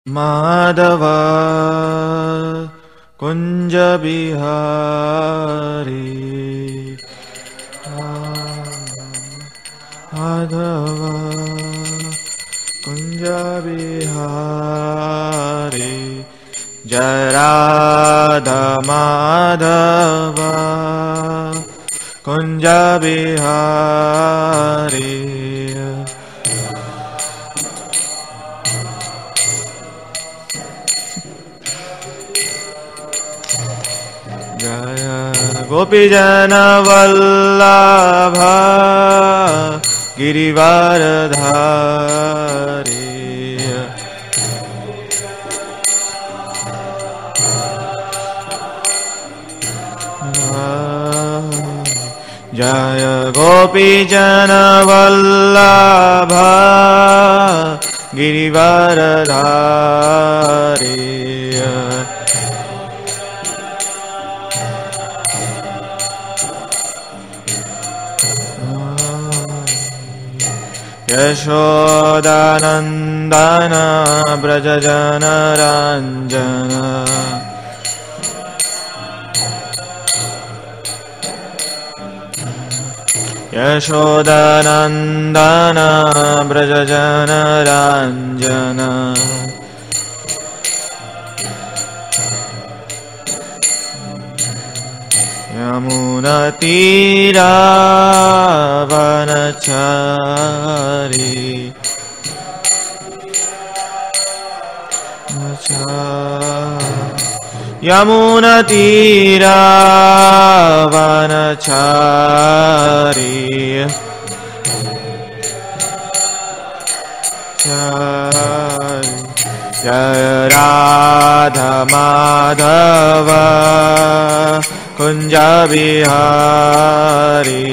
Madhav Kunj Bihari Madhav Kunj Bihari Jai Radha Madhav Kunj Bihari Jai गोपीजन Vallabh Girivardhari Jai गोपीजन Vallabh Girivardhari Yashodanandan Braj Janaranjan Yashodanandan Braj Janaranjan Yamuna तीरावनचारी Yamuna तीरावनचारी Jai Radha Madhav Kunj Bihari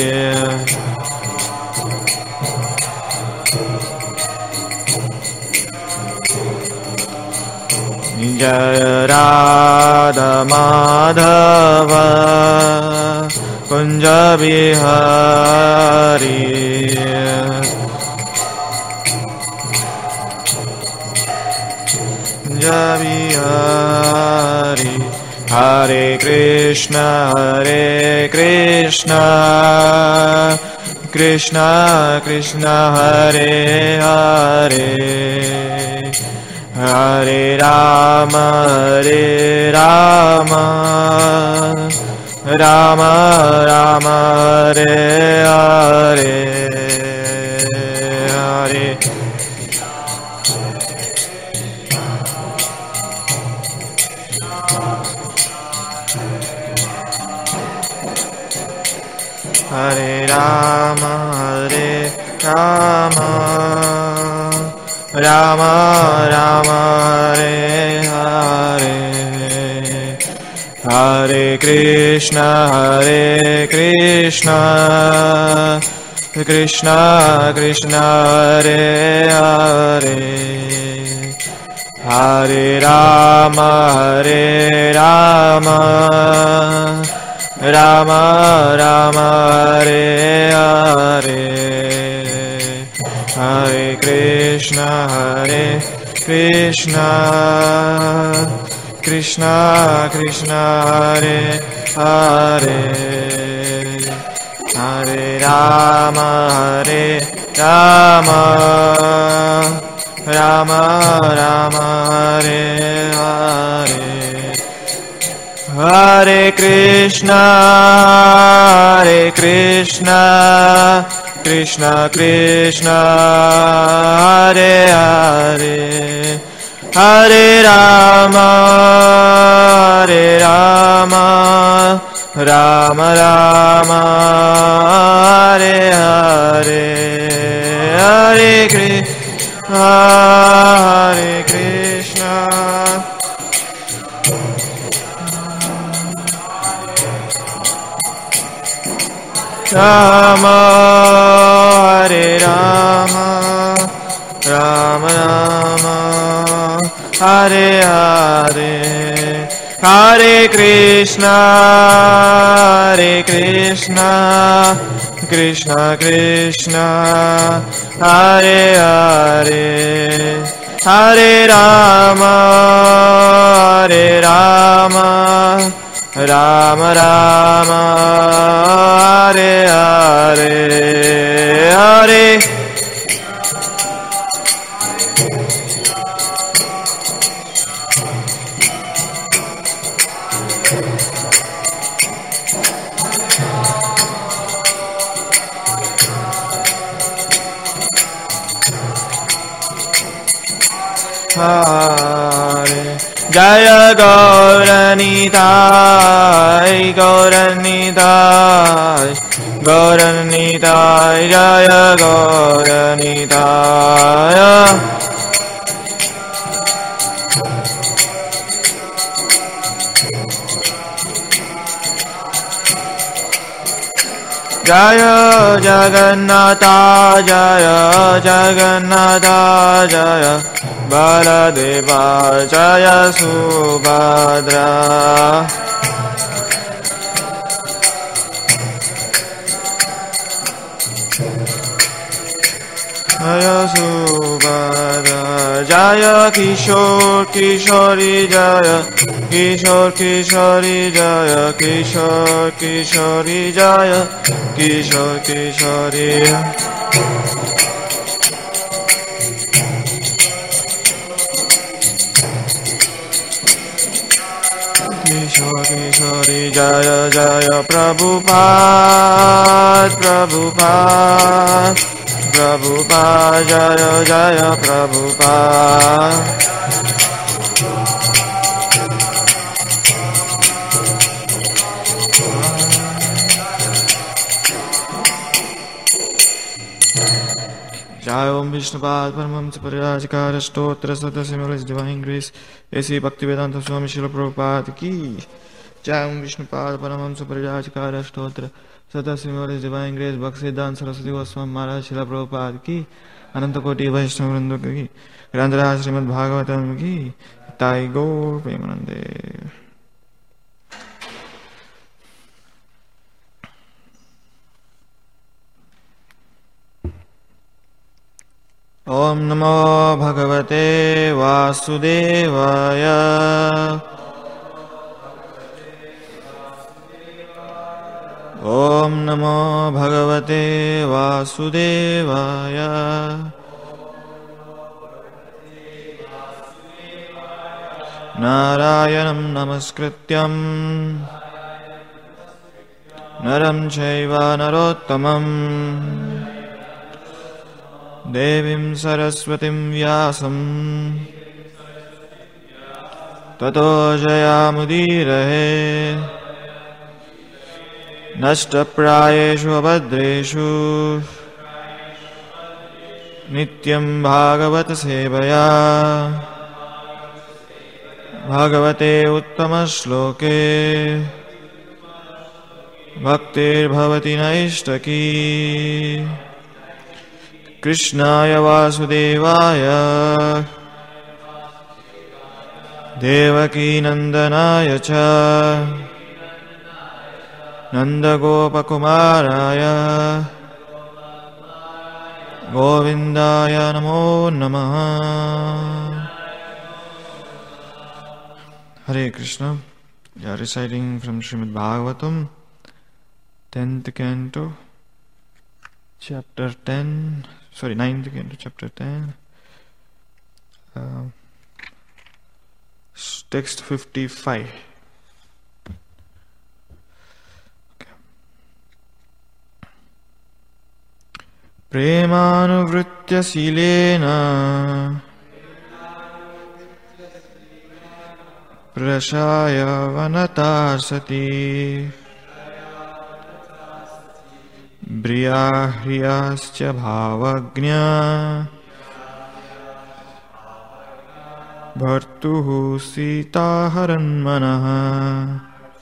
Jai Radha Madhav Kunj Bihari Kunj Bihari Hare Krishna Krishna Krishna Hare Hare Hare Ram Ram Ram Hare Hare Hare Hare Ram Ram Ram Hare Hare Hare Krishna Krishna Krishna Hare Hare Hare Ram Ram Ram Hare Hare Hare Krishna Krishna Krishna Hare Hare Hare Ram Ram Ram Hare Hare Hare Krishna Krishna Krishna Hare Hare Hare Ram Ram Ram Hare Hare Hare Krishna Ram Hare Ram Ram Ram Hare Hare Hare Krishna Krishna Krishna Hare Hare Hare Rama, Hare Rama, Rama Rama, Hare Hare, Hare Hare. Jaya Gauranitai, Gauranitai, Gauranitai, Jaya Gauranitai. Jaya Jagannatha, Jaya Jagannatha, Jaya Baladeva, Jaya Subhadra. Jaya Subhadra, Jaya Kishore Kishori, Jaya Kishore Kishori, Jaya Kishore Kishori, Jaya Kishore Kishori. Kishore Kishori, Jaya Jaya Prabhupada, Prabhupada, Prabhupada, Jaya Jaya Prabhupada. Jai Om Vishnupad Paramahams Pariyajikara Stotra Sadasimilis Divine Grace A.C. Bhaktivedanta Swami Srila Prabhupada Ki Jai Om Vishnupad Paramahams Pariyajikara Stotra Sadasimilis Divine Grace Bhaktivedanta Saraswati Goswami Maharaj Srila Prabhupada Ki Ananta Koti Vaishnava Vrinda Ki Granthara Srimad Bhagavatam Ki Tai Gaur Premanande. Om Namo Bhagavate Vasudevaya. Om Namo Bhagavate Vasudevaya. Narayanam Namaskrityam Naram Chaiva Narottamam Devim Saraswatim Vyasam Tato Jayamudirahe Nashtaprayeshu Abhadreshu Nityam Bhagavata Sevaya Bhagavate Uttama Shloke Bhaktir Bhavati Naishtaki Krishnaya Vasudevaya Devaki Nandanaya Cha Nanda Gopakumaraya Govindaya Namo Namaha. Hare Krishna. We are reciting from Srimad Bhagavatam, 10th canto, chapter 10. Sorry, 9th canto, chapter 10. Text 55. Okay. Premanuvritya silena prashaya vanatarsati Briyahriyascha bhavagnya bhartuhu sitaharan manaha.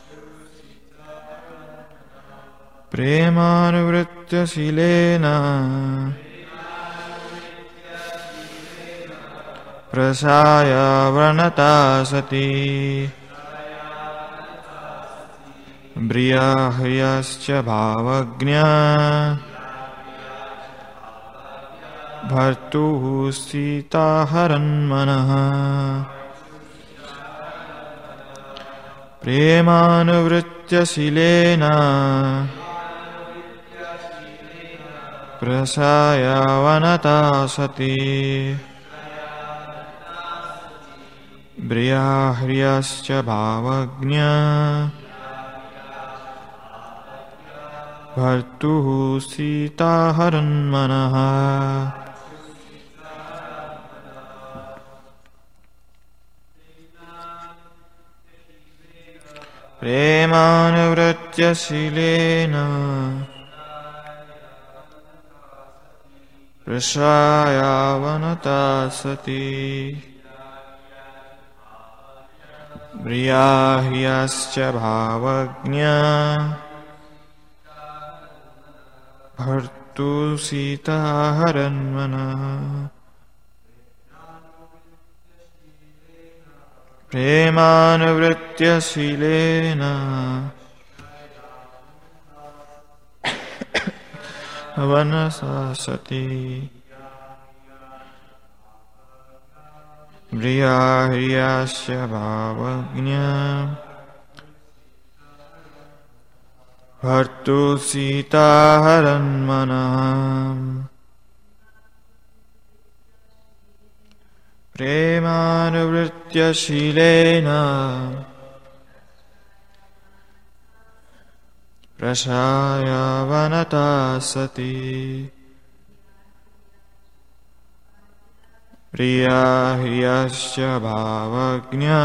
Premanuvritya silena prasaya vranata sati Briyahriyascha bhavagnya भर्तुः सीताहरन्मनः प्रेमानुवृत्य शीलेन प्रसायावनता Sati ब्रियाह्रियश्च भावज्ञा भर्तुः सीताहरन्मनः प्रेमानुवृत्य शीलेन प्रसायावनता Sati ब्रियाह्रियश्च भावज्ञा भर्तुः सीताहरन्मनः प्रेमानुवृत्य शीलेन वनसा Sati ब्रियाह्रियश्च भावज्ञा भर्तुः सीताहरन्मनः प्रेमानुवृत्य शीलेन प्रसायावनता Sati प्रियाह्रियश्च भावज्ञा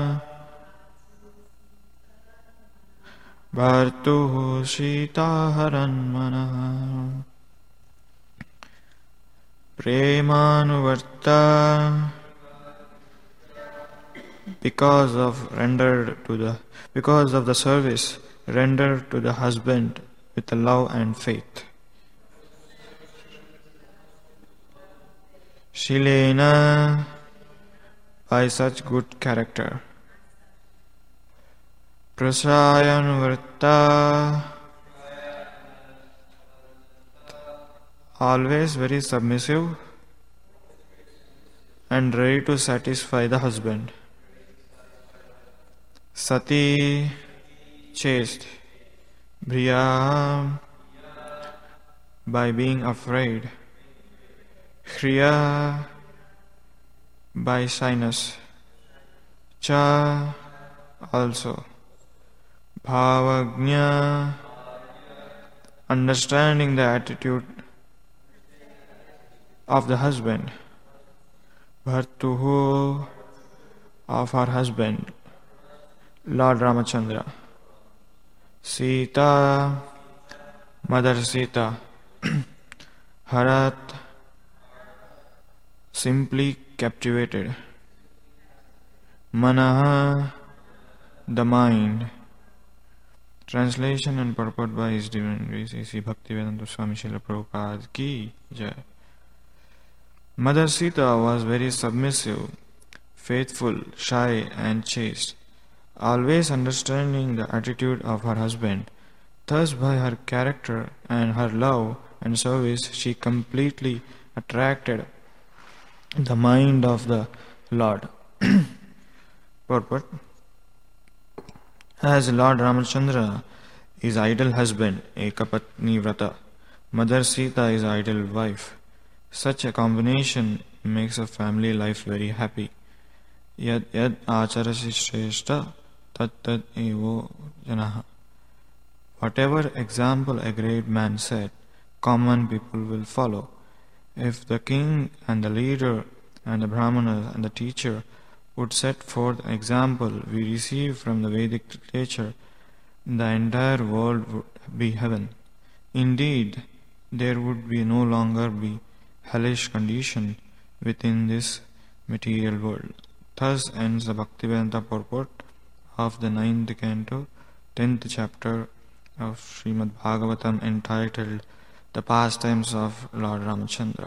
भर्तुः सीताहरन्मनः प्रेमानुवर्ता because of the service rendered to the husband with love and faith. Shilena, by such good character. Prasayanvarta, always very submissive and ready to satisfy the husband. Sati, chaste. Bhriya, by being afraid. Hriya, by shyness. Cha, also. Bhavagnya, understanding the attitude of the husband. Bhartuhu, of her husband, Lord Ramachandra. Sita, Mother Sita. Harat, simply captivated. Manaha, the mind. Translation and purport by His Divine Grace A.C. Bhaktivedanta Swami Srila Prabhupada Ki Jai. Mother Sita was very submissive, faithful, shy and chaste, always understanding the attitude of her husband. Thus by her character and her love and service she completely attracted the mind of the Lord. Purport. As Lord Ramachandra is ideal husband, Ekapatni Vrata, Mother Sita is ideal wife. Such a combination makes a family life very happy. Yad yad acharasi shreshta tat tat evo janaha. Whatever example a great man set, common people will follow. If the king and the leader and the brahmana and the teacher would set forth an example we receive from the Vedic literature, the entire world would be heaven. Indeed, there would be no longer be hellish condition within this material world. Thus ends the Bhaktivedanta purport of the 9th canto, 10th chapter of Srimad Bhagavatam, entitled The Pastimes of Lord Ramachandra.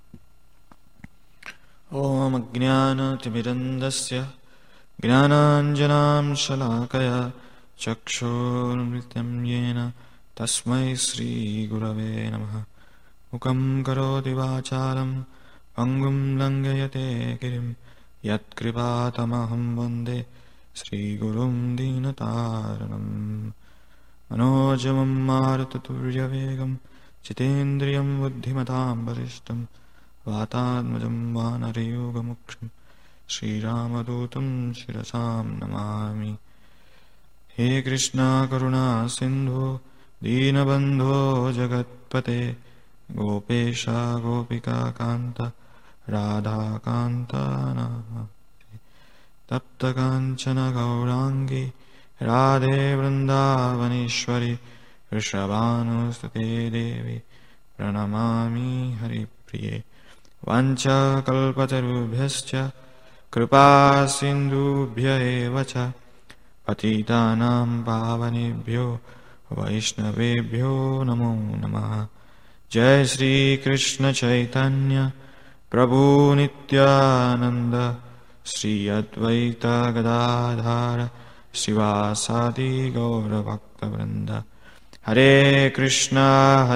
Om Ajnana Timirandasya Jnananjanam Shalakaya Chakshurmritam Yena Tasmai Sri Gurave Namaha. Mukam karoti vacharam pangum langhayate girim yatkripatamaham vande Sri Gurum Dinataranam Manojamam Marutaturiavegam Chitendriyam Buddhimatam Varishtam Vatadmajam Vanarayugamuksham Sri Ramadutam Shirasam Namami He Krishna Karuna Sindhu Dinabandho Jagatpate Gopesha Gopika Kanta Radha Kanta Namaste Tapta Kanchana Gaurangi Radhe Vrindavaneshwari Vrishabhanustate Devi Pranamami Haripriye Vancha Kalpatarubhyascha Kripa Sindhubhya Evacha Patitanam Pavanebhyo Vaishnavebhyo Namo Namaha Jai Shri Krishna Chaitanya Prabhu Nityananda Shri Advaita Gadadhara Sivasadi Gaura Bhakta Vrinda Hare Krishna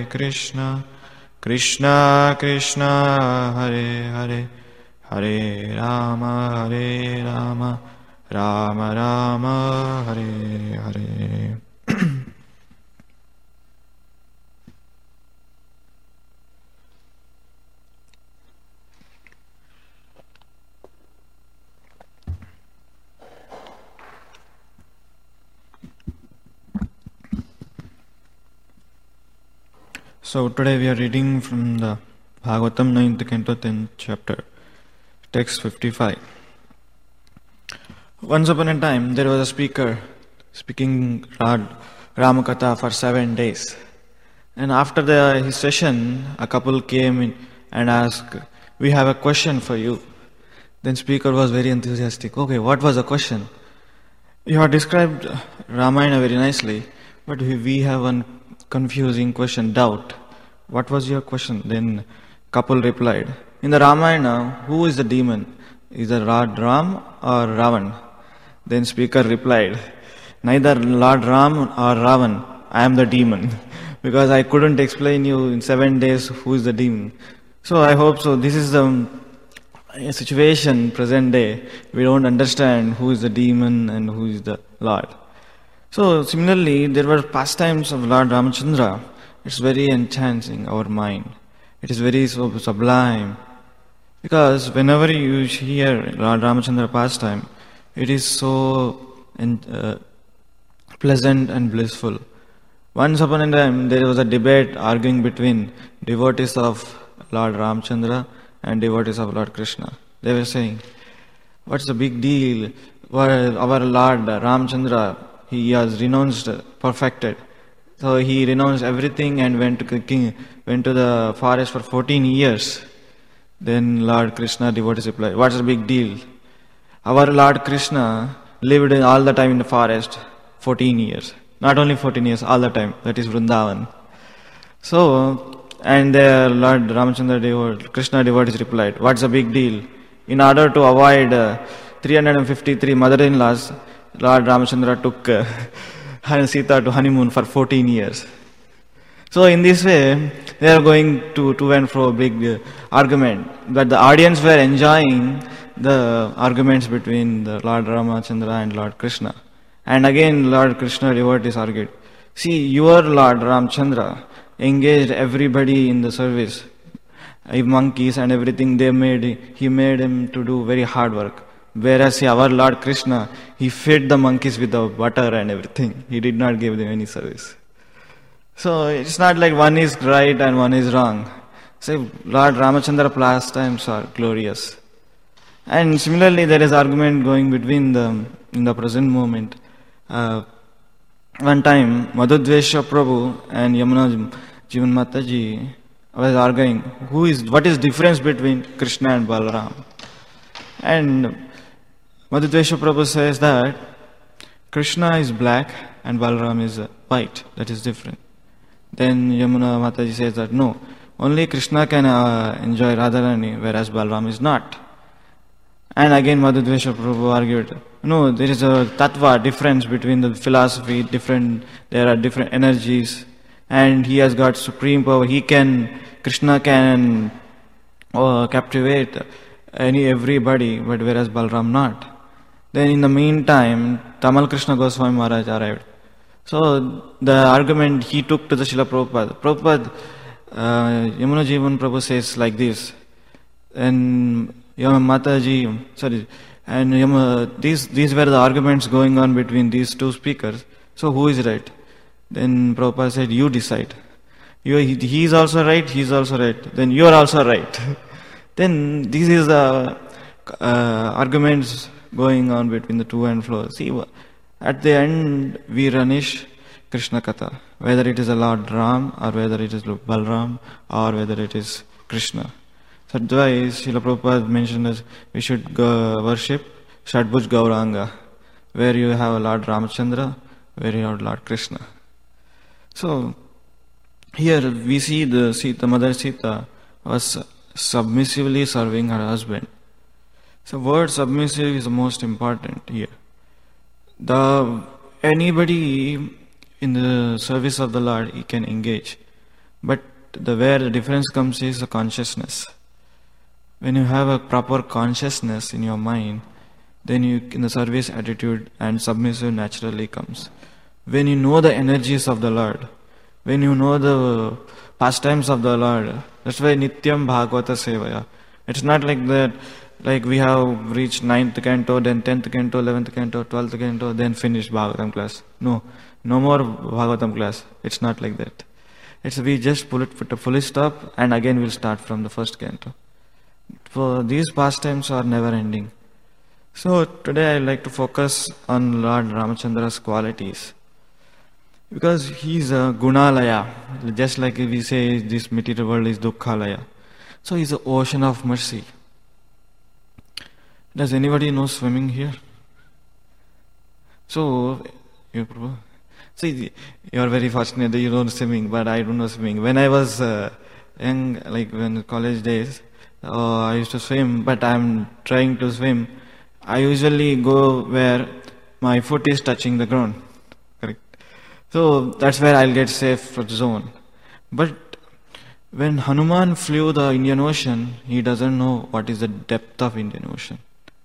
Krishna Krishna Hare Hare Hare Rama Rama Rama Hare Hare So today we are reading from the Bhagavatam 9th Canto 10th chapter, text 55. Once upon a time there was a speaker speaking Ramakatha for 7 days. And after his session, a couple came in and asked, "We have a question for you." Then speaker was very enthusiastic. "Okay, what was the question?" "You have described Ramayana very nicely, but we have one confusing question, doubt. What was your question?" Then couple replied, "In the Ramayana, who is the demon? Is it Lord Ram or Ravan?" Then speaker replied, "Neither Lord Ram or Ravan, I am the demon, because I couldn't explain you in 7 days who is the demon." So I hope so. This is the situation present day. We don't understand who is the demon and who is the Lord. So similarly, there were pastimes of Lord Ramachandra. It's very enchanting our mind. It is very sublime. Because whenever you hear Lord Ramachandra pastime, it is so pleasant and blissful. Once upon a time, there was a debate arguing between devotees of Lord Ramachandra and devotees of Lord Krishna. They were saying, "What's the big deal? Our Lord Ramachandra, he has renounced, perfected. So he renounced everything and went to the forest for 14 years. Then Lord Krishna devotees replied, "What's the big deal? Our Lord Krishna lived all the time in the forest, 14 years. Not only 14 years, all the time. That is Vrindavan." So, and the Lord Ramachandra Krishna devotees replied, "What's the big deal? In order to avoid 353 mother-in-laws, Lord Ramachandra took Sita to honeymoon for 14 years. So in this way, they are going to and fro, big argument. But the audience were enjoying the arguments between the Lord Ramachandra and Lord Krishna. And again, Lord Krishna devotees argued, "See, your Lord Ramachandra engaged everybody in the service. Monkeys and everything, he made him to do very hard work. Whereas our Lord Krishna, he fed the monkeys with the butter and everything. He did not give them any service." So it's not like one is right and one is wrong. So Lord Ramachandra pastimes are glorious. And similarly, there is argument going between them in the present moment. One time, Madhudvesha Prabhu and Yamuna Jivan Mataji was arguing, what is difference between Krishna and Balaram? And Madhudvesha Prabhu says that Krishna is black and Balaram is white. That is different. Then Yamuna Mataji says that no, only Krishna can enjoy Radharani, whereas Balaram is not. And again Madhudvesha Prabhu argued, no, there is a tattva difference between the philosophy, there are different energies, and he has got supreme power. Krishna can captivate everybody, but whereas Balram not. Then in the meantime, Tamal Krishna Goswami Maharaj arrived. So the argument he took to the Srila Prabhupada. Yamuna Jivan Prabhu says like this, and Mataji, these were the arguments going on between these two speakers. So who is right? Then Prabhupada said, you decide. He is also right, he is also right. Then you are also right. Then this is the arguments going on between the two and fro. See, at the end we runish Krishna Katha, whether it is a Lord Ram or whether it is Balram or whether it is Krishna. So that's why Srila Prabhupada mentioned as we should worship Shadbhuj Gauranga, where you have a Lord Ramachandra, where you have Lord Krishna. So here we see the Mother Sita was submissively serving her husband. So word submissive is the most important here. Anybody in the service of the Lord, he can engage. But where the difference comes is the consciousness. When you have a proper consciousness in your mind, then in the service attitude and submissive naturally comes. When you know the energies of the Lord, when you know the pastimes of the Lord, that's why Nityam Bhagavata Sevaya. It's not like that, like we have reached 9th canto, then 10th canto, 11th canto, 12th canto, then finished Bhagavatam class. No more Bhagavatam class. It's not like that. We just put a full stop and again we'll start from the first canto. For these pastimes are never ending. So today I like to focus on Lord Ramachandra's qualities. Because he is a Gunalaya, just like we say this material world is Dukkhalaya. So he is an ocean of mercy. Does anybody know swimming here? So, see, you are very fortunate that you know swimming, but I don't know swimming. When I was young, like when college days, I used to swim, but I am trying to swim. I usually go where my foot is touching the ground. Correct. So that's where I'll get safe zone. But when Hanuman flew the Indian Ocean, he doesn't know what is the depth of Indian Ocean.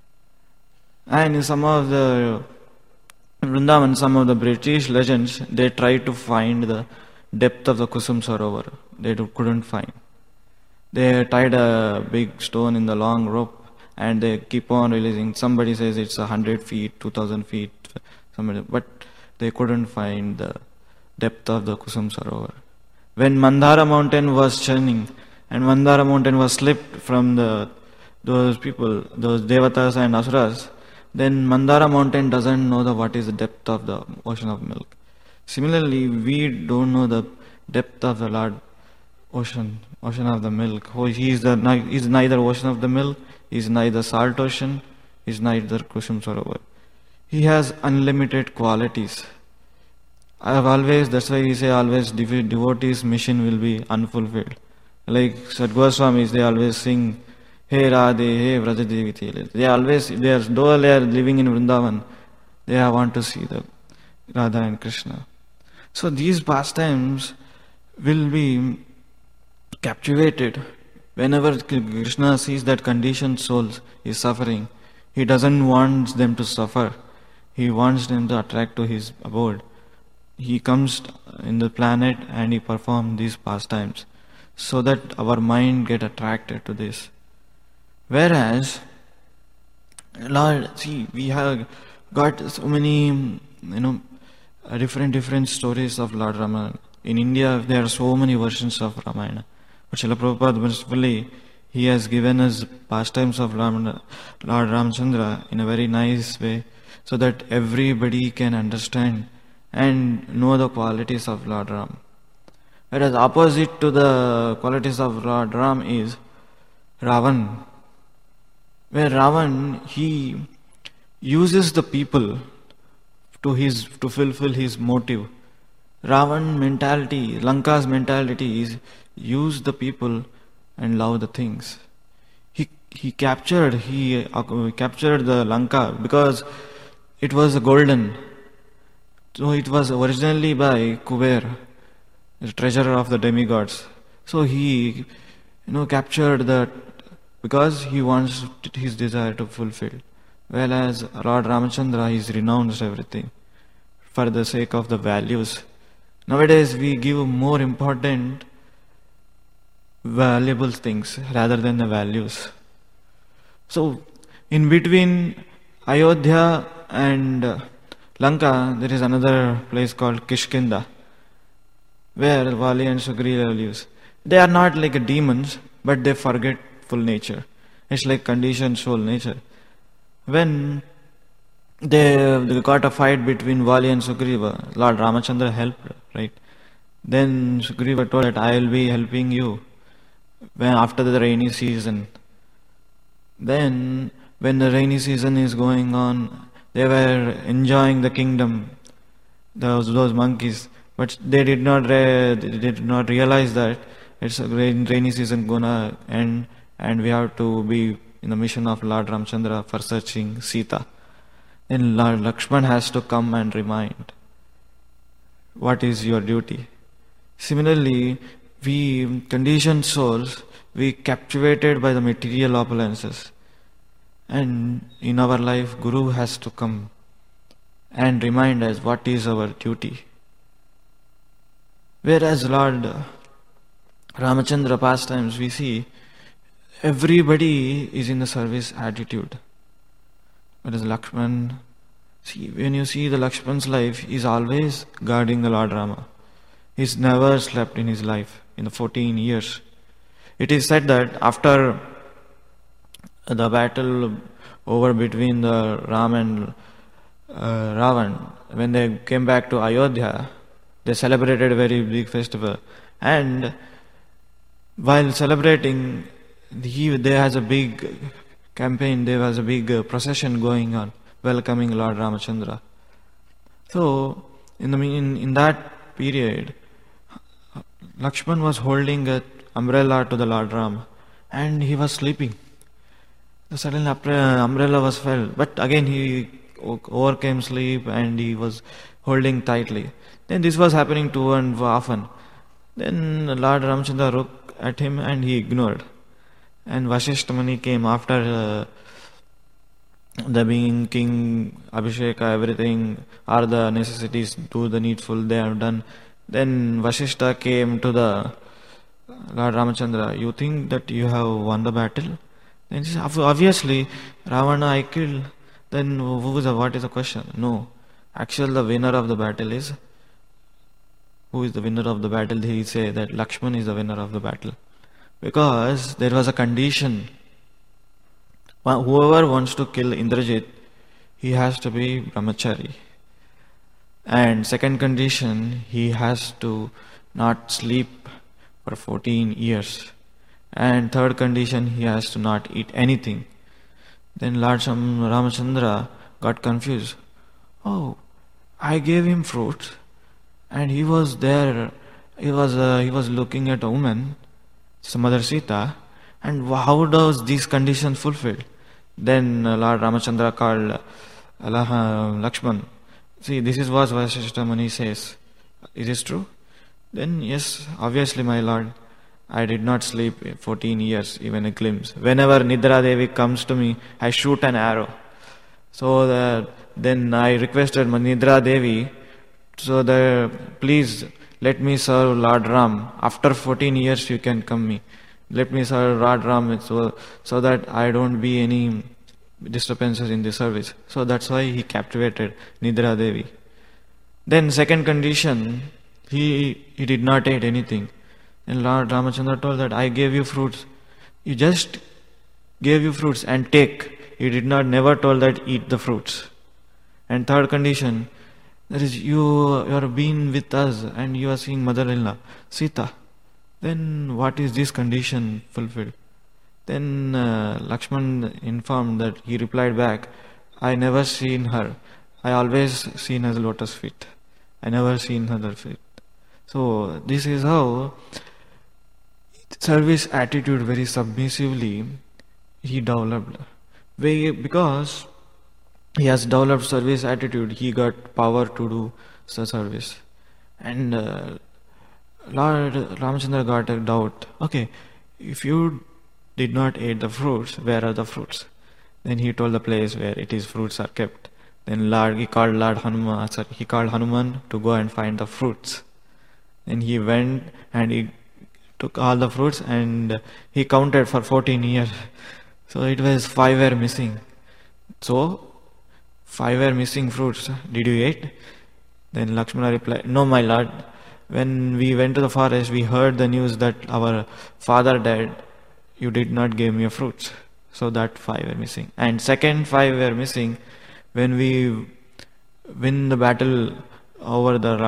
And in some of the Vrindavan, some of the British legends, they tried to find the depth of the Kusum Sarovar. They couldn't find. They tied a big stone in the long rope and they keep on releasing. Somebody says it's 100 feet, 2000 feet, but they couldn't find the depth of the Kusum Sarovar. When Mandara mountain was churning and Mandara mountain was slipped from those people, those Devatas and Asuras, then Mandara mountain doesn't know what is the depth of the ocean of milk. Similarly, we don't know the depth of the Lord ocean of the milk. He is neither ocean of the milk, he is neither salt ocean, he is neither Kusum Sarovar. He has unlimited qualities. That's why we say always devotees' mission will be unfulfilled. Like Sadgoswamis, they always sing, Hey Radhe, Hey Vrajadevi. Though they are living in Vrindavan, they want to see the Radha and Krishna. So these pastimes will be captivated. Whenever Krishna sees that conditioned souls is suffering, he doesn't want them to suffer. He wants them to attract to his abode. He comes in the planet and he performs these pastimes so that our mind get attracted to this. Whereas, Lord, see, we have got so many, different stories of Lord Ramayana. In India, there are so many versions of Ramayana. But Srila Prabhupada, mercifully, he has given us pastimes of Lord Ramachandra in a very nice way so that everybody can understand and know the qualities of Lord Ram. Whereas opposite to the qualities of Lord Ram is Ravan. Where Ravan, he uses the people to fulfill his motive. Ravan mentality, Lanka's mentality is use the people and love the things. He captured the Lanka because it was golden. So it was originally by Kuber. the treasurer of the demigods. So he, captured that because he wants his desire to fulfill. Whereas Lord Ramachandra, he's renounced everything for the sake of the values. Nowadays, we give more important valuable things rather than the values. So, in between Ayodhya and Lanka, there is another place called Kishkinda, where Vali and Sugriva lives. They are not like demons, but they forgetful nature. It's like conditioned soul nature. When they got a fight between Vali and Sugriva, Lord Ramachandra helped, right? Then Sugriva told that I will be helping you when after the rainy season. Then when the rainy season is going on, they were enjoying the kingdom, those monkeys, but they did not realize that it's a rainy season gonna end, and we have to be in the mission of Lord Ramchandra for searching Sita. Then Lord Lakshman has to come and remind, what is your duty? Similarly, we conditioned souls, we captivated by the material opulences. And in our life, Guru has to come and remind us what is our duty. Whereas Lord Ramachandra pastimes, we see everybody is in the service attitude. Whereas Lakshman, when you see the Lakshman's life, he is always guarding the Lord Rama. He's never slept in his life in the 14 years. It is said that after the battle over between the Ram and Ravan, when they came back to Ayodhya, they celebrated a very big festival. And while celebrating, there was a big campaign, there was a big procession going on, welcoming Lord Ramachandra. So, in that period, Lakshman was holding an umbrella to the Lord Ram, and he was sleeping. Suddenly, umbrella was fell, but again he overcame sleep and he was holding tightly. Then this was happening too and often. Then Lord Ramchandra looked at him and he ignored. And Vasishtha Muni came after the being king, Abhisheka, everything, all the necessities, do the needful, they have done. Then Vasishtha came to the Lord Ramachandra, you think that you have won the battle? Then he said, obviously, Ravana I killed. Then what is the question? No. Actually, the winner of the battle is, who is the winner of the battle? He say that Lakshman is the winner of the battle. Because there was a condition. Whoever wants to kill Indrajit, he has to be brahmachari. And second condition, he has to not sleep for 14 years. And third condition, he has to not eat anything. Then Lord Ramachandra got confused. Oh, I gave him fruits, and he was there. He was looking at a woman, Mother Sita, and how does these conditions fulfilled? Then Lord Ramachandra called Lakshman. See, this is what Vasishtha Muni says. Is this true? Then yes, obviously, my lord. I did not sleep 14 years, even a glimpse. Whenever Nidra Devi comes to me, I shoot an arrow. So then I requested Nidra Devi, so that please let me serve Lord Ram. After 14 years you can come me. Let me serve Lord Ram so that I don't be any disturbances in the service. So that's why he captivated Nidra Devi. Then second condition, he did not eat anything. And Lord Ramachandra told that I gave you fruits. You just gave you fruits and take. He did not never told that eat the fruits. And third condition, that is you are being with us and you are seeing mother-in-law, Sita. Then what is this condition fulfilled? Then Lakshman informed that he replied back, I never seen her. I always seen her lotus feet. I never seen her feet. So this is how service attitude very submissively he developed. Because he has developed service attitude, he got power to do the service. And Lord Ramachandra got a doubt. Okay, if you did not eat the fruits, where are the fruits? Then he told the place where it is fruits are kept. Then he called Hanuman to go and find the fruits. Then he went and he took all the fruits and he counted for 14 years. So it was 5 were missing. So 5 were missing fruits. Did you eat? Then Lakshmana replied, no, my lord. When we went to the forest, we heard the news that our father died. You did not give me a fruits. So that 5 were missing. And second 5 were missing when we win the battle over the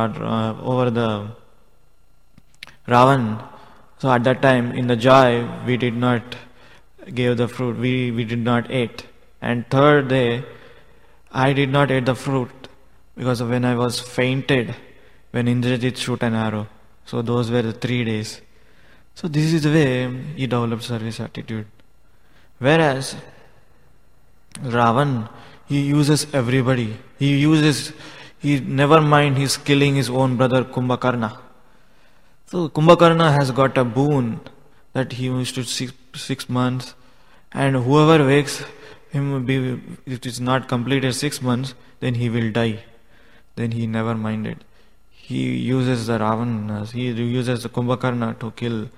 Ravan. So at that time, in the joy, we did not give the fruit. We did not eat. And third day, I did not eat the fruit because of when I was fainted, when Indrajit shoot an arrow. So those were the 3 days. So this is the way he developed service attitude. Whereas Ravan, he uses everybody. He never mind he's killing his own brother Kumbhakarna. So Kumbhakarna has got a boon that he used to 6 months, and whoever wakes him, if it is not completed 6 months, then he will die. Then he never minded. He uses the Ravan, he uses the Kumbhakarna to kill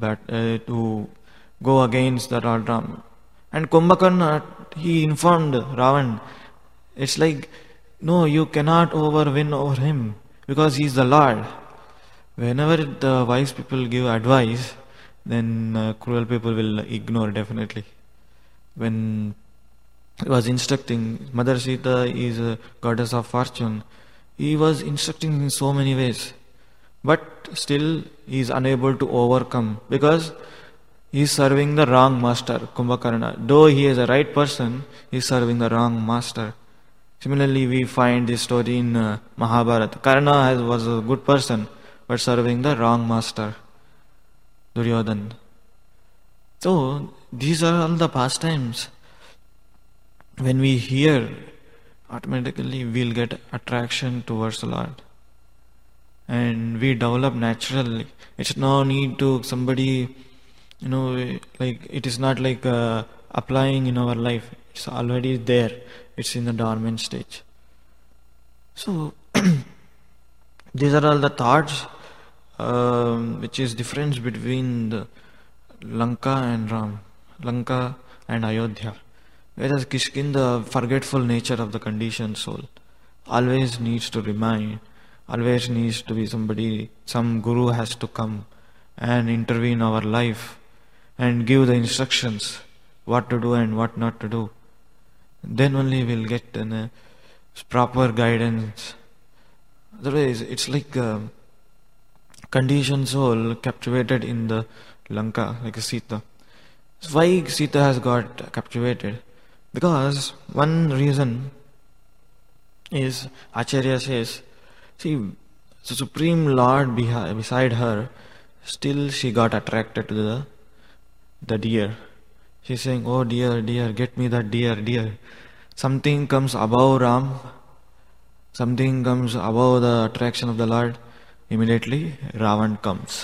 to go against the Lord Ram. And Kumbhakarna, he informed Ravan, it's like, no, you cannot win over him because he is the Lord. Whenever the wise people give advice, then cruel people will ignore definitely. When he was instructing, Mother Sita is a goddess of fortune. He was instructing in so many ways. But still he is unable to overcome because he is serving the wrong master, Kumbhakarna. Though he is a right person, he is serving the wrong master. Similarly, we find this story in Mahabharata. Karna was a good person, but serving the wrong master, Duryodhan. So, these are all the pastimes. When we hear, automatically we'll get attraction towards the Lord. And we develop naturally. It's no need to somebody, like it is not like applying in our life. It's already there. It's in the dormant stage. So, these are all the thoughts which is difference between the Lanka and Ram, Lanka and Ayodhya. Whereas Kishkinda, forgetful nature of the conditioned soul, always needs to remind, always needs to be somebody, some guru has to come and intervene in our life and give the instructions, what to do and what not to do. Then only we'll get proper guidance. Otherwise, it's like conditioned soul captivated in the Lanka, like a Sita. So why Sita has got captivated? Because one reason is, Acharya says, see, the Supreme Lord beside her, still she got attracted to the deer. She's saying, oh dear, dear, get me that deer, deer. Something comes above Ram, something comes above the attraction of the Lord, immediately Ravan comes.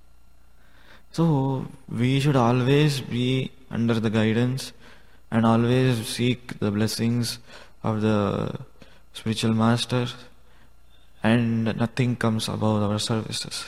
So we should always be under the guidance and always seek the blessings of the spiritual masters, and nothing comes above our services.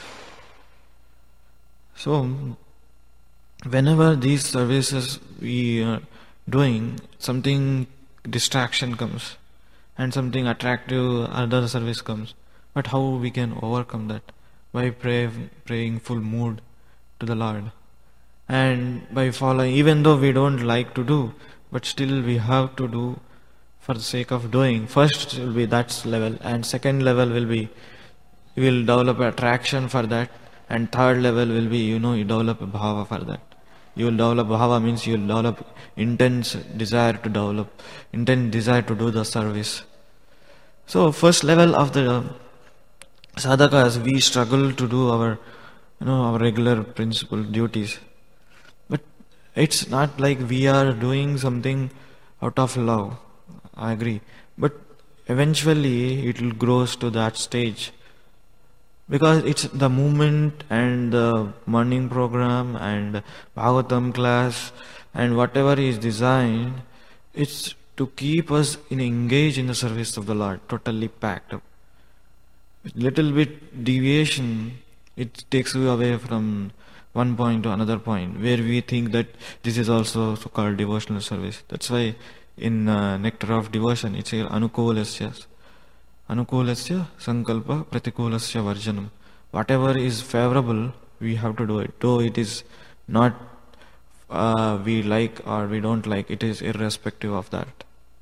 So whenever these services we are doing, something distraction comes and something attractive other service comes. But how we can overcome that? By praying full mood to the Lord, and by following, even though we don't like to do, but still we have to do for the sake of doing. First will be that level, and second level will be, you will develop attraction for that, and third level will be, you develop a bhava for that. You will develop bhava means you will develop intense desire to do the service. So first level of the sadhakas, we struggle to do our regular principle duties. But it's not like we are doing something out of love. I agree. But eventually it will grow to that stage Because it's the movement and the morning program and Bhagavatam class and whatever is designed, it's to keep us engaged in the service of the Lord, totally packed up. With little bit deviation, it takes you away from one point to another point, where we think that this is also so-called devotional service. That's why in Nectar of Devotion, it's Anukulasya. Anukulasya sankalpa pratikulasya varjanam. Whatever is favorable, we have to do it. Though it is not we like or we don't like, it is irrespective of that.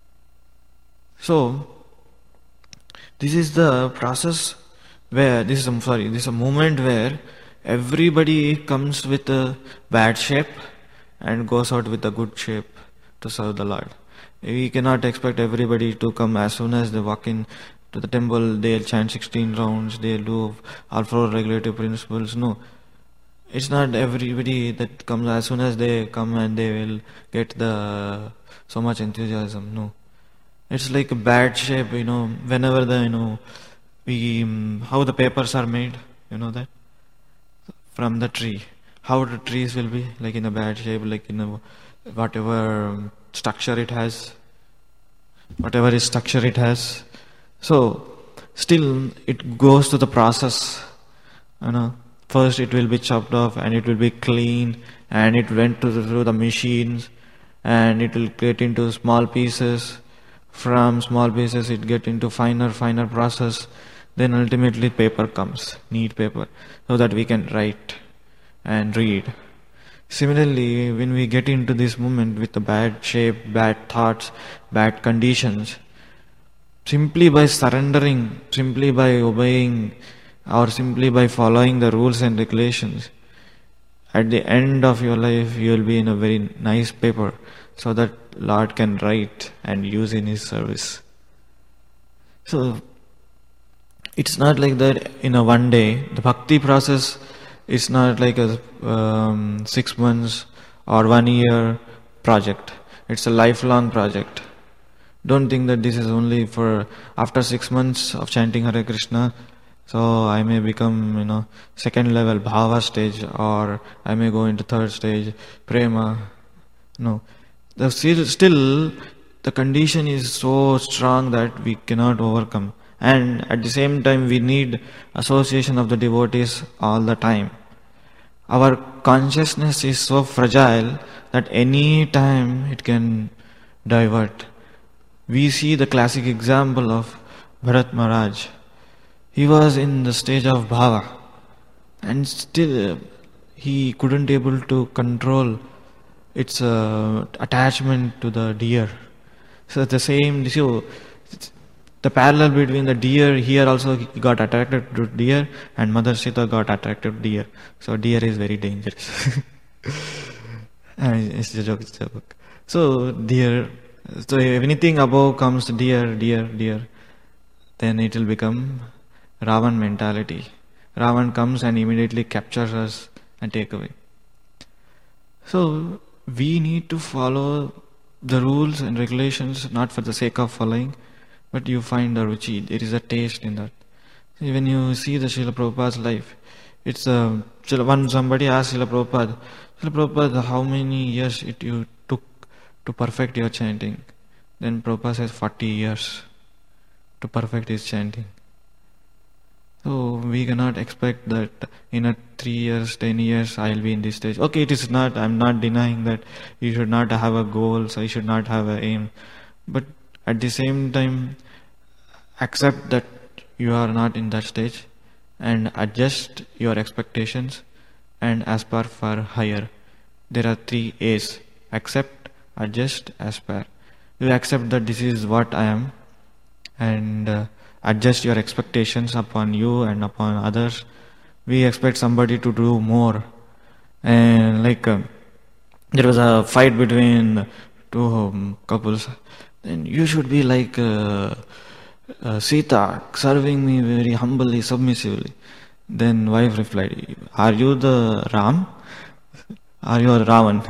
So, this is the process where, this is a moment where everybody comes with a bad shape and goes out with a good shape to serve the Lord. We cannot expect everybody to come as soon as they walk in to the temple, they'll chant 16 rounds, they'll do all 4 regulative principles. No. It's not everybody that comes as soon as they come and they will get so much enthusiasm. No. It's like a bad shape, whenever how the papers are made, that? From the tree. How the trees will be, like in a bad shape, like in whatever structure it has. So, still it goes to the process, First it will be chopped off and it will be clean and it went through the machines and it will get into small pieces. From small pieces it get into finer process. Then ultimately paper comes, neat paper, so that we can write and read. Similarly, when we get into this moment with the bad shape, bad thoughts, bad conditions, simply by surrendering, simply by obeying, or simply by following the rules and regulations, at the end of your life you will be in a very nice paper, so that Lord can write and use in His service. So, it's not like that in a one day. The bhakti process is not like a 6 months or 1 year project. It's a lifelong project. Don't think that this is only for after 6 months of chanting Hare Krishna, so I may become, second level bhava stage, or I may go into third stage prema. No. Still, the condition is so strong that we cannot overcome. And at the same time, we need association of the devotees all the time. Our consciousness is so fragile that any time it can divert. We see the classic example of Bharat Maharaj. He was in the stage of bhava and still he couldn't able to control its attachment to the deer. So the parallel between the deer, here also he got attracted to deer and Mother Sita got attracted to deer. So deer is very dangerous. It's a joke. So deer, so if anything above comes to deer, then it will become Ravan mentality. Ravan comes and immediately captures us and take away. So we need to follow the rules and regulations not for the sake of following, but you find the ruchi. There is a taste in that. When you see the Srila Prabhupada's life, it's when somebody asked Srila Prabhupada, how many years you took to perfect your chanting? Then Prabhupada says 40 years to perfect his chanting. So we cannot expect that in a 3 years, 10 years, I'll be in this stage. Okay, it is not, I'm not denying that you should not have a goal, so you should not have an aim. But at the same time, accept that you are not in that stage and adjust your expectations and aspire for higher. There are 3 A's. Accept, adjust, aspire. You accept that this is what I am and adjust your expectations upon you and upon others. We expect somebody to do more. And there was a fight between 2 couples. Then you should be like Sita, serving me very humbly, submissively. Then wife replied, are you the Ram? Are you a Ravan?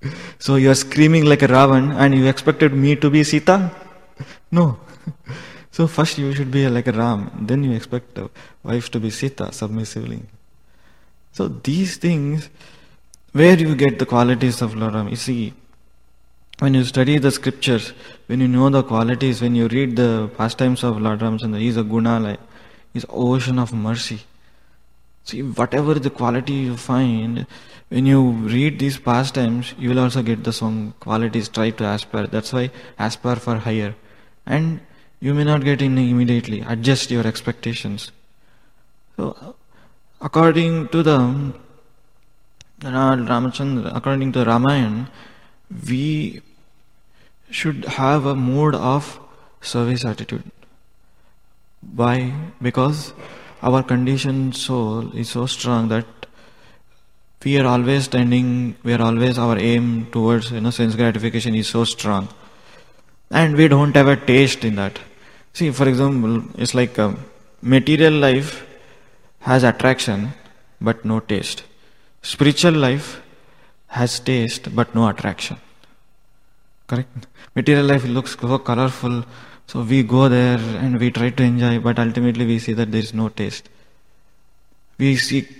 So you are screaming like a Ravan and you expected me to be Sita? No. So first you should be like a Ram, then you expect a wife to be Sita, submissively. So these things, where you get the qualities of Lord Ram? You see, when you study the scriptures, when you know the qualities, when you read the pastimes of Lord Ramchandra, he is a Gunalaya, he is ocean of mercy. See, whatever the quality you find, when you read these pastimes, you will also get the some qualities, try to aspire. That's why aspire for higher. And you may not get in immediately, adjust your expectations. So, according to the Ramachandra, according to Ramayana, we should have a mode of service attitude. Why? Because our conditioned soul is so strong that we are always our aim towards sense gratification is so strong. And we don't have a taste in that. See, for example, it's like material life has attraction but no taste. Spiritual life has taste but no attraction. Correct? Material life looks so colorful, so we go there and we try to enjoy, but ultimately we see that there is no taste. We seek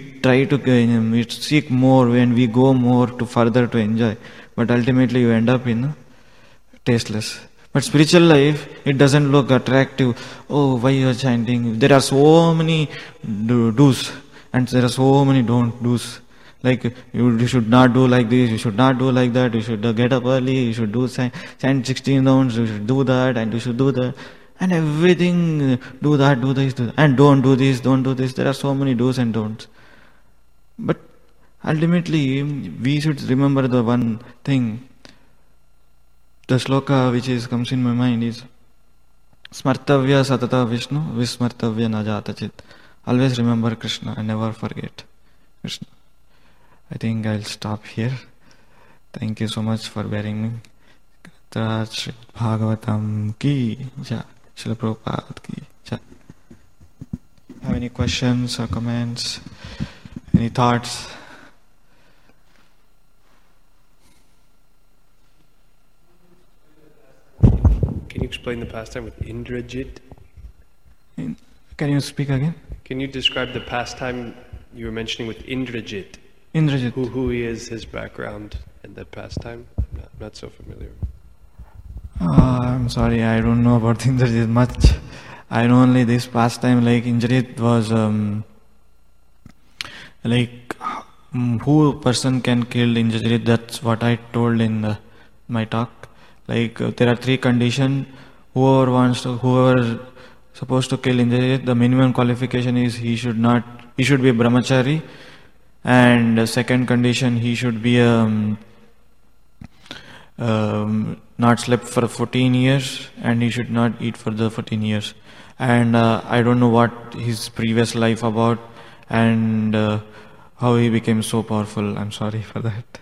more when we go more to further to enjoy, but ultimately you end up in tasteless. But spiritual life, it doesn't look attractive. Oh, why you are chanting? There are so many do's and there are so many don't do's. Like you should not do like this, you should not do like that, you should get up early, you should do chant 16 rounds, you should do that and you should do that. And everything, do that, do this, and don't do this, don't do this. There are so many do's and don'ts. But ultimately, we should remember the one thing. The sloka which comes in my mind is Smartavya Satata Vishnu Vismartavya Najatachit. Always remember Krishna and never forget Krishna. I think I'll stop here. Thank you so much for bearing me. Shri Bhagavatam ki jai. Srila Prabhupada ki jai. Have any questions or comments? Any thoughts? Can you explain the pastime with Indrajit? Can you speak again? Can you describe the pastime you were mentioning with Indrajit? Indrajit. Who he is, his background, and that pastime? I'm not so familiar. I'm sorry, I don't know about Indrajit much. I know only this pastime, like Indrajit was who person can kill Indrajit. That's what I told in my talk. Like there are 3 conditions. Whoever supposed to kill Indrajit, the minimum qualification is he should be brahmachari, and the second condition, he should be not slept for 14 years, and he should not eat for the 14 years. And I don't know what his previous life about, and how he became so powerful. I'm sorry for that.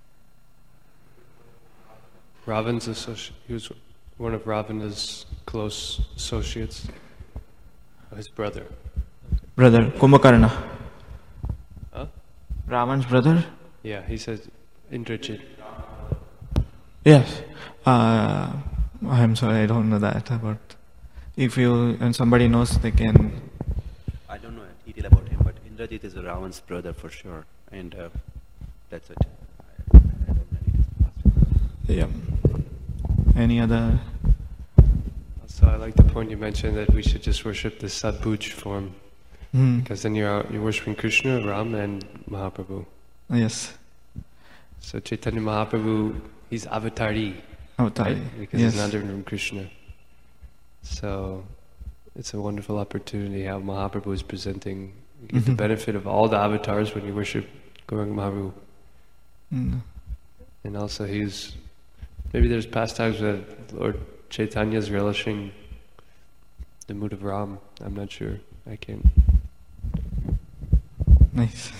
He was one of Ravana's close associates, his brother. Brother, Kumbhakarna. Huh? Ravan's brother? Yeah, he says Indrajit. Yes. I'm sorry, I don't know that. But if somebody knows, they can. I don't know a detail about him, but Indrajit is Ravan's brother for sure, and that's it. I don't know details. Yeah. Any other? So I like the point you mentioned that we should just worship the Sadbhuj form, because then you're worshiping Krishna, Ram, and Mahaprabhu. Yes. So Chaitanya Mahaprabhu, he's avatari. Avatari, right? Because he's not different from Krishna. So it's a wonderful opportunity how Mahaprabhu is presenting. You get the benefit of all the avatars when you worship Gauranga Mahaprabhu. And also maybe there's pastimes where Lord Chaitanya is relishing the mood of Ram. I'm not sure. I can't. Nice.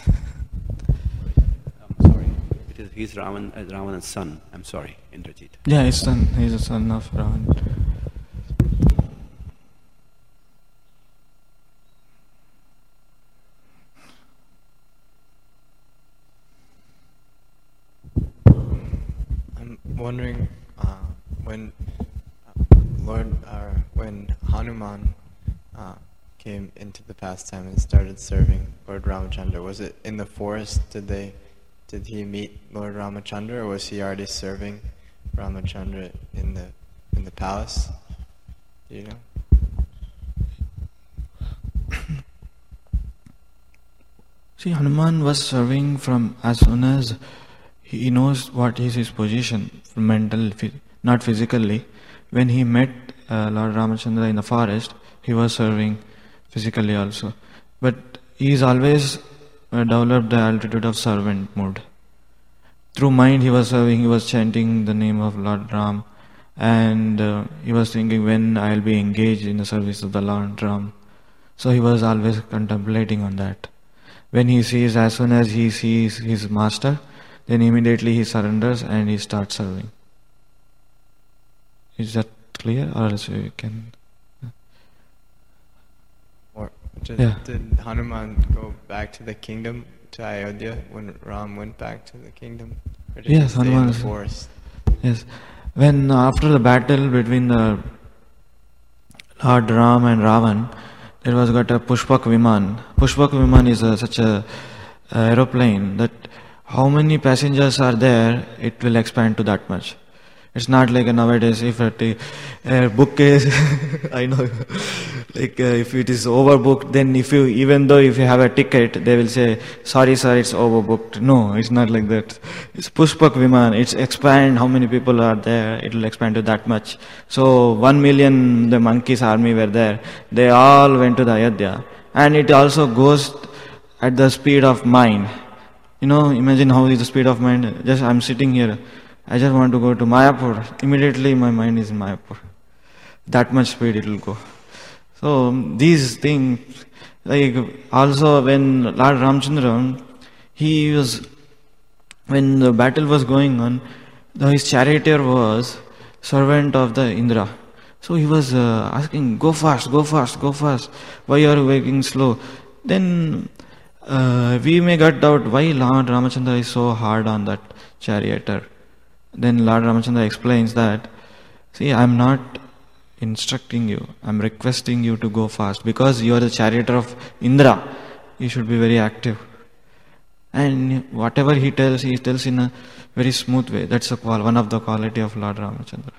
I'm sorry. He's Ravana's son. I'm sorry, Indrajit. Yeah, his son. He's a son of Ravan. I'm wondering when Hanuman came into the pastime and started serving Lord Ramachandra, was it in the forest? Did he meet Lord Ramachandra, or was he already serving Ramachandra in the palace? Do you know? See, Hanuman was serving from as soon as he knows what is his position, mental, not physically. When he met Lord Ramachandra in the forest, he was serving physically also. But he is always developed the altitude of servant mode. Through mind he was serving, he was chanting the name of Lord Ram, and he was thinking when I will be engaged in the service of the Lord Ram. So he was always contemplating on that. When he sees, as soon as he sees his master, then immediately he surrenders and he starts serving. Is that clear, or else you can? Or Yeah. did Hanuman go back to the kingdom, to Ayodhya, when Ram went back to the kingdom? Or did he Yes, stay in Hanuman the is- forest? Yes. When after the battle between the Lord Ram and Ravan, there was got a Pushpak Viman. Pushpak Viman is such a aeroplane that how many passengers are there, it will expand to that much. It's not like nowadays if a book is, I know, like if it is overbooked, then even though if you have a ticket, they will say, sorry sir, it's overbooked. No, it's not like that. It's Pushpak Viman, it's expand, how many people are there, it will expand to that much. So 1 million, the monkeys army were there, they all went to the Ayodhya. And it also goes at the speed of mind. Imagine how is the speed of mind. Just I'm sitting here, I just want to go to Mayapur. Immediately my mind is in Mayapur. That much speed it will go. So these things, like also when Lord Ramchandra, when the battle was going on, his charioteer was servant of the Indra. So he was asking, go fast, go fast, go fast. Why are you working slow? Then we may get doubt why Lord Ramachandra is so hard on that charioteer. Then Lord Ramachandra explains that, see, I am not instructing you, I am requesting you to go fast because you are the charioteer of Indra. You should be very active. And whatever he tells in a very smooth way. That's one of the quality of Lord Ramachandra.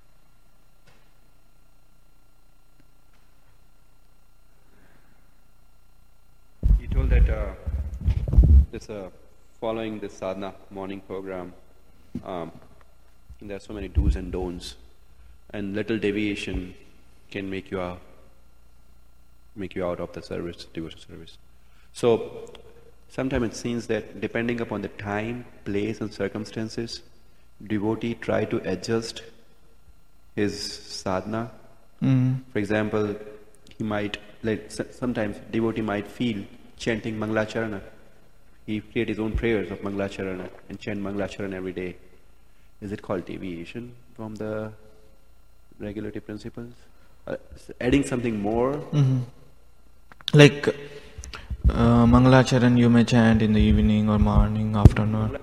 He told that this following this sadhana morning program, there are so many do's and don'ts, and little deviation can make you out of the service, devotional service. So sometimes it seems that depending upon the time, place, and circumstances, devotee try to adjust his sadhana. For example, he might, sometimes devotee might feel chanting Mangalacharana. He create his own prayers of Mangalacharana and chant Mangalacharana every day. Is it called deviation from the regulative principles? Adding something more? Like Mangalacharan you may chant in the evening or morning, afternoon.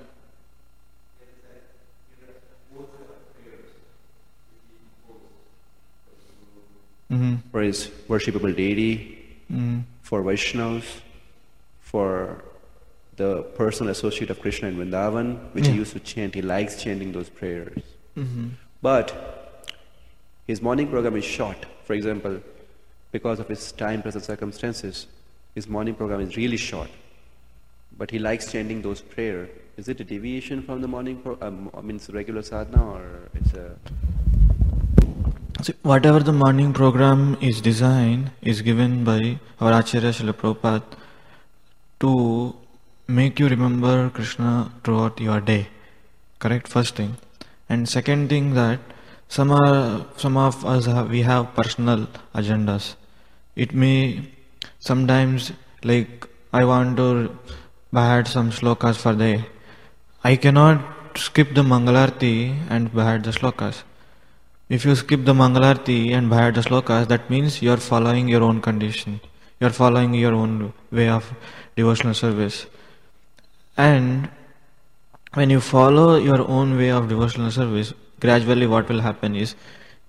For his worshipable deity, for Vaishnavas, for the personal associate of Krishna in Vrindavan, which he used to chant. He likes chanting those prayers. But his morning program is short. For example, because of his time, plus the circumstances, his morning program is really short. But he likes chanting those prayers. Is it a deviation from the morning it's regular sadhana, or it's a... See, whatever the morning program is designed is given by our Acharya Srila Prabhupada to make you remember Krishna throughout your day. Correct? First thing. And second thing that some of us we have personal agendas. It may sometimes, like, I want to bahad some slokas for the day. I cannot skip the Mangalarti and bahad the slokas. If you skip the Mangalarti and bahad the slokas, that means you are following your own condition. You are following your own way of devotional service. And when you follow your own way of devotional service, gradually what will happen is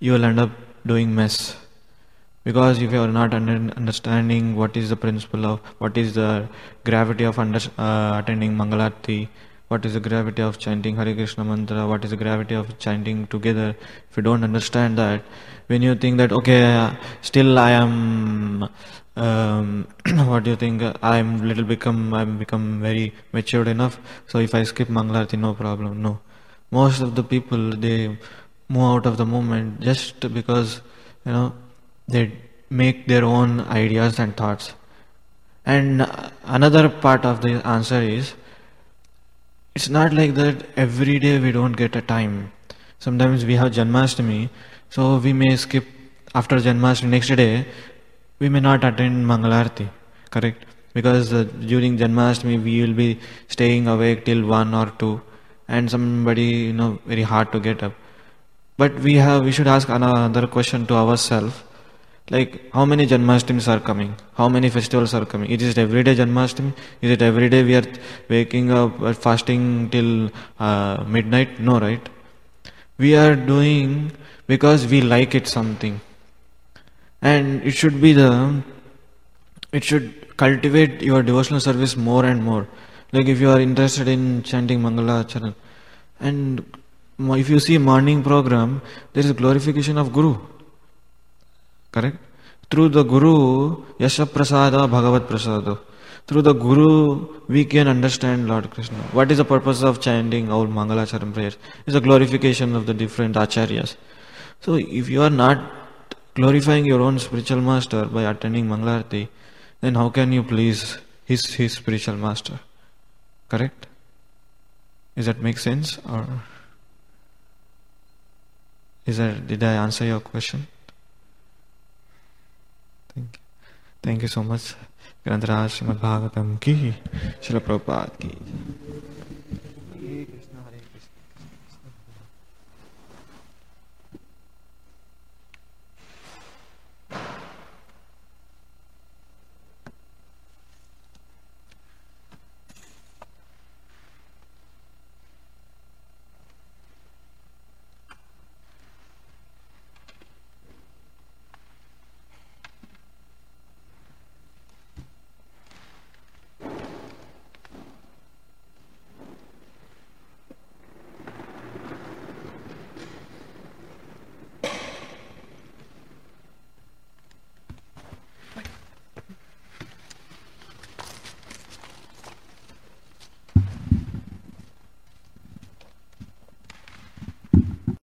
you will end up doing mess. Because if you are not understanding what is the principle of, what is the gravity of attending Mangalarti, what is the gravity of chanting Hare Krishna mantra, what is the gravity of chanting together, if you don't understand that, when you think that, okay, still I am, what do you think, I'm become very matured enough, so if I skip Mangalarti, no problem, no. Most of the people, they move out of the movement just because, they make their own ideas and thoughts. And another part of the answer is, it's not like that every day we don't get a time. Sometimes we have Janmashtami, so we may skip after Janmashtami. Next day, we may not attend Mangalarti, correct? Because during Janmashtami we will be staying awake till 1 or 2, and somebody, very hard to get up. But we should ask another question to ourselves, like how many Janmashtamis are coming? How many festivals are coming? Is it everyday Janmashtami? Is it every day we are waking up, fasting till midnight? No, right? We are doing because we like it something. And it should cultivate your devotional service more and more. Like if you are interested in chanting Mangala Charan, and if you see morning program, there is glorification of Guru. Correct? Through the Guru, Yasha Prasada Bhagavat Prasada. Through the Guru, we can understand Lord Krishna. What is the purpose of chanting our Mangalacharan prayers? It's a glorification of the different acharyas. So if you are not glorifying your own spiritual master by attending Mangalarti, then how can you please his spiritual master? Correct? Does that make sense? Or did I answer your question? Thank you so much. Grantaraj Srimad Bhagavatam ki, Srila Prabhupada ki.